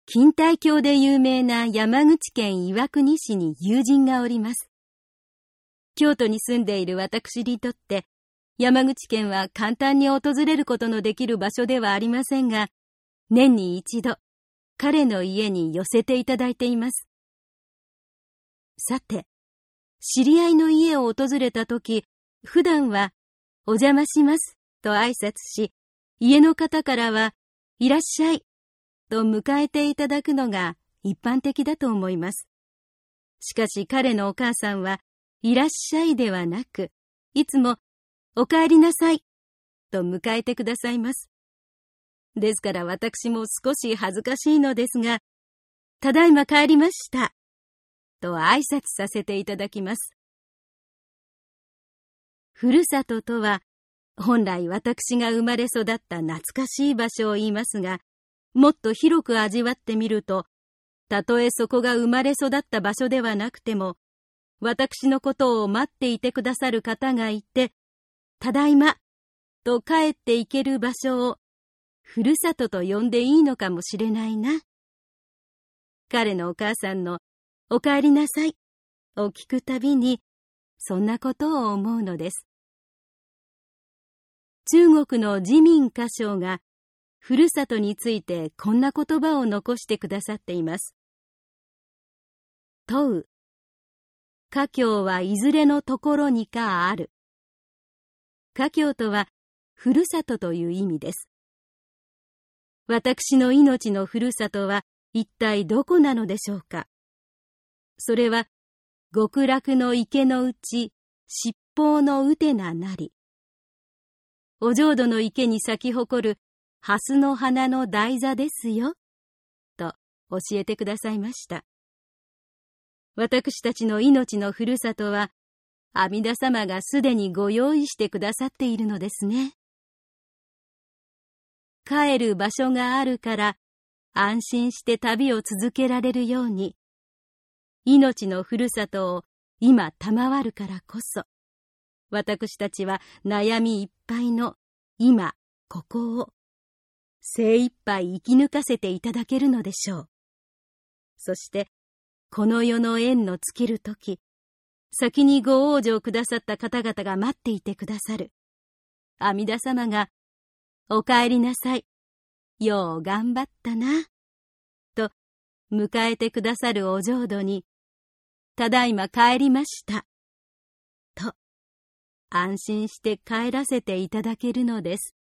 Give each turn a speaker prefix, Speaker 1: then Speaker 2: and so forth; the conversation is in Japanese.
Speaker 1: 錦帯橋で有名な山口県岩国市に友人がおります。京都に住んでいる私にとって、山口県は簡単に訪れることのできる場所ではありませんが、年に一度、彼の家に寄せていただいています。さて、知り合いの家を訪れたとき、普段は、お邪魔しますと挨拶し、家の方からは、いらっしゃいと迎えていただくのが一般的だと思います。しかし彼のお母さんは、いらっしゃいではなく、いつも、お帰りなさいと迎えてくださいます。ですから私も少し恥ずかしいのですが、ただいま帰りましたと挨拶させていただきます。ふるさととは、本来私が生まれ育った懐かしい場所を言いますが、もっと広く味わってみると、たとえそこが生まれ育った場所ではなくても、私のことを待っていてくださる方がいて、ただいまと帰っていける場所を、ふるさとと呼んでいいのかもしれないな。彼のお母さんのお帰りなさいを聞くたびに、そんなことを思うのです。中国の自民歌唱が、ふるさとについてこんな言葉を残してくださっています。問う。家郷はいずれのところにかある。家郷とは、ふるさとという意味です。私の命のふるさとは一体どこなのでしょうか。それは、極楽の池のうち、七宝のうてななり。お浄土の池に咲き誇る、蓮の花の台座ですよ、と教えてくださいました。私たちの命のふるさとは、阿弥陀様がすでにご用意してくださっているのですね。帰る場所があるから、安心して旅を続けられるように、命のふるさとを今賜るからこそ、私たちは悩みいっぱいの今、ここを精一杯生き抜かせていただけるのでしょう。そして、この世の縁の尽きるとき、先にご往生くださった方々が待っていてくださる。阿弥陀様が、お帰りなさい。よう頑張ったな。と、迎えてくださるお浄土に、ただいま帰りました。と、安心して帰らせていただけるのです。